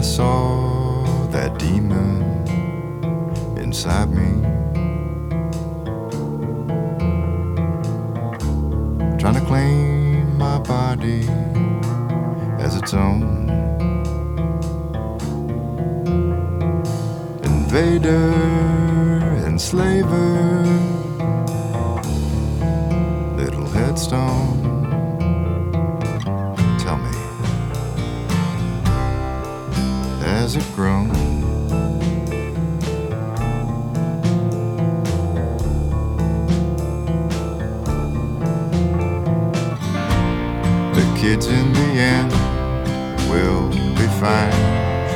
saw that demon inside me, trying to claim my body as its own. Invader, enslaver, little headstone. Tell me, has it grown? The kids in the end will be fine.